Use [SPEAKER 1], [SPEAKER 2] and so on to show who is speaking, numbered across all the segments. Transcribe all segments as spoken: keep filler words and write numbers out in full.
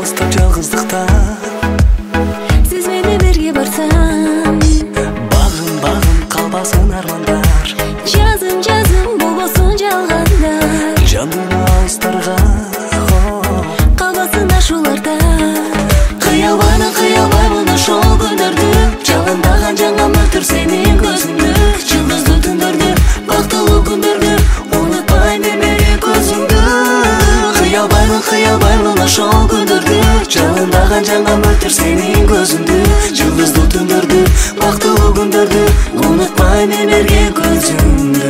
[SPEAKER 1] алыстап жалгыздыкта
[SPEAKER 2] сиз менен бирге барсам
[SPEAKER 1] багым багым калбасын армандар
[SPEAKER 2] жазым жазым болбосун жалгандар
[SPEAKER 1] жанына алыстарга
[SPEAKER 2] калбасын ашууларда
[SPEAKER 1] кыялбаймын кыялбаймын ошол күндөрдү жалындаган жаңа мөлтүр сенин көзүңдү жылдыздуу түндөрдү бактылуу күндөрдү унутпайм эмеге көзүңдү кыялбаймын кыялбаймын ошол күндөрдү жалындаган жаңа мөлтүр сенин көзүңдү жылдыздуу түндөрдү бактылуу күндөрдү унутпайм эмерге көзүңдү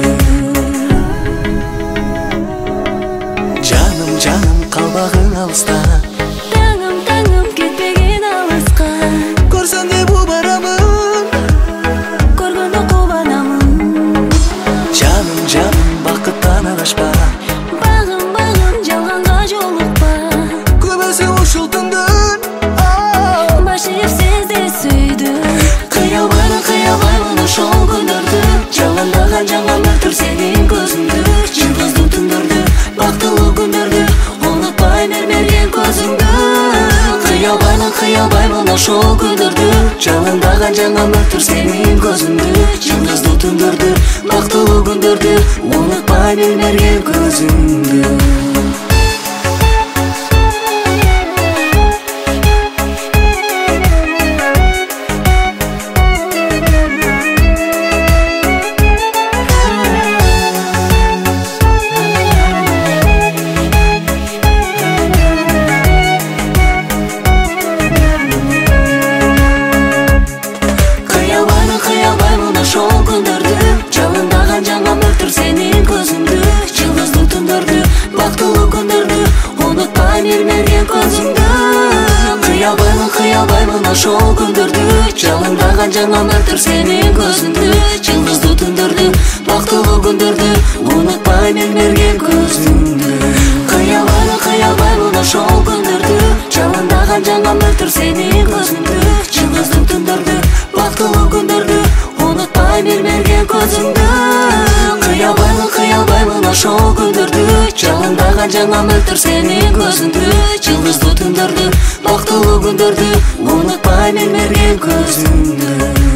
[SPEAKER 1] жаным жаным калбагын алыста
[SPEAKER 2] таңым таңым кетпеген алыска
[SPEAKER 1] көрсөң деп убарамын
[SPEAKER 2] көргөндө кубанамын
[SPEAKER 1] жаным жаным бакыттан адашпа
[SPEAKER 2] багым багым жалганга жолукпа
[SPEAKER 1] көбөсү ушул түндөн
[SPEAKER 2] баш ийип сизди сүйдүм
[SPEAKER 1] кыялбаймын кыялбаймын ошол күндөрдү жалындаган жаңа мөлтүр сенин көзүңдү жылдыздуу түндөрдү бактылуу күндөрдү унутпайм эрмерген көзүңдү кыялбаймын кыялбаймын ошол күндөрдү жалындаган жаңа мөлтүр сенин көзүңдү жылдыздуу түндөрдү бактылуу күндөрдү унутпайм эрмерген көзүңдү кыялбаймын ошол күндөрдү жалындаган жаңа мөлтүр сенин көзүңдү жылдыздуу түндөрдү бактылуу күндөрдү унутпайм эрмерген көзүңдү кыялбаймын кыялбаймын ошол күндөрдү жалындаган жаңа мөлтүр сенин көзүңдү жылдыздуу түндөрдү бактылуу күндөрдү унутпайм эрмерген көзүңдү кыялбаймын кыялбаймын ошол күндөрдү жалындаган жаңа мөлтүр сенин көзүңдү жылдыздуу түндөрдү бактылуу күндөрдү унутпайм эрмерген көзүңдү кыялбаймын кыялбаймын ошол күндөрдү жалындаган жаңа мөлтүр сенин көзүңдү жылдыздуу түндөрдү бактылуу күндөрдү унутпайм эрмерген көзүңдү